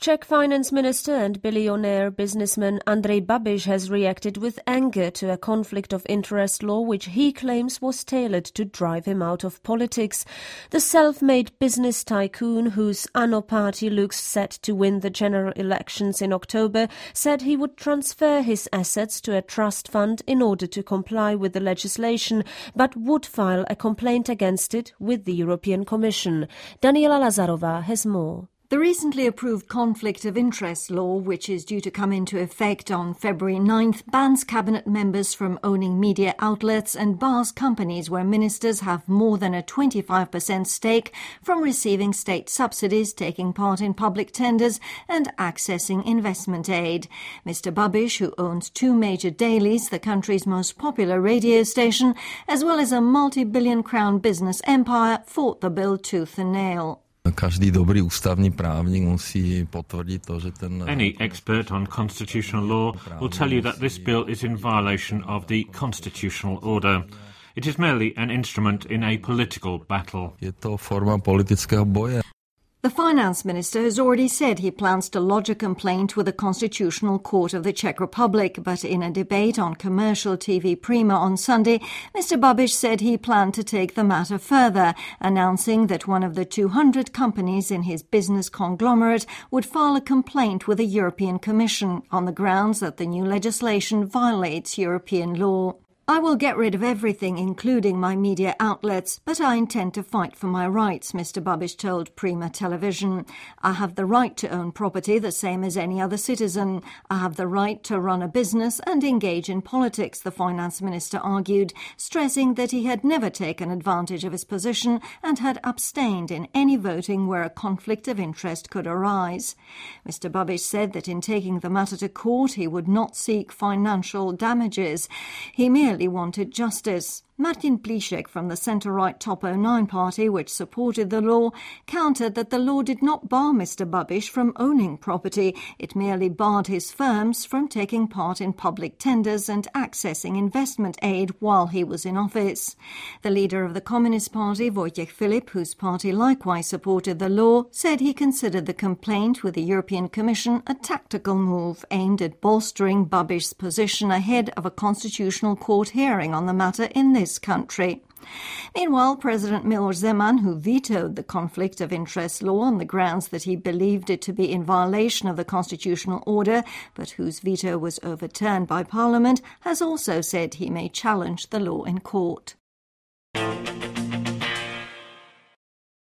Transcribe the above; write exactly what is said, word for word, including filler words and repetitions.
Czech finance minister and billionaire businessman Andrej Babiš has reacted with anger to a conflict of interest law which he claims was tailored to drive him out of politics. The self-made business tycoon, whose ANO party looks set to win the general elections in October, said he would transfer his assets to a trust fund in order to comply with the legislation, but would file a complaint against it with the European Commission. Daniela Lazarova has more. The recently approved conflict of interest law, which is due to come into effect on February ninth, bans cabinet members from owning media outlets and bars companies where ministers have more than a twenty-five percent stake from receiving state subsidies, taking part in public tenders and accessing investment aid. Mister Babiš, who owns two major dailies, the country's most popular radio station, as well as a multi-billion crown business empire, fought the bill tooth and nail. Any expert on constitutional law will tell you that this bill is in violation of the constitutional order. It is merely an instrument in a political battle. The finance minister has already said he plans to lodge a complaint with the Constitutional Court of the Czech Republic, but in a debate on commercial T V Prima on Sunday, Mister Babiš said he planned to take the matter further, announcing that one of the two hundred companies in his business conglomerate would file a complaint with the European Commission on the grounds that the new legislation violates European law. I will get rid of everything, including my media outlets, but I intend to fight for my rights, Mister Babiš told Prima Television. I have the right to own property the same as any other citizen. I have the right to run a business and engage in politics, the finance minister argued, stressing that he had never taken advantage of his position and had abstained in any voting where a conflict of interest could arise. Mister Babiš said that in taking the matter to court, he would not seek financial damages. He merely wanted justice. Martin Plíšek from the centre-right Top oh nine party, which supported the law, countered that the law did not bar Mister Babiš from owning property. It merely barred his firms from taking part in public tenders and accessing investment aid while he was in office. The leader of the Communist Party, Vojtěch Filip, whose party likewise supported the law, said he considered the complaint with the European Commission a tactical move aimed at bolstering Babiš's position ahead of a constitutional court hearing on the matter in this country. Meanwhile, President Miloš Zeman, who vetoed the conflict of interest law on the grounds that he believed it to be in violation of the constitutional order, but whose veto was overturned by Parliament, has also said he may challenge the law in court.